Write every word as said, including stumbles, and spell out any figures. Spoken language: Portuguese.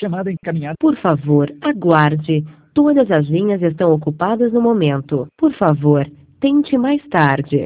chamada encaminhada. Por favor, aguarde. Todas as linhas estão ocupadas no momento. Por favor, tente mais tarde.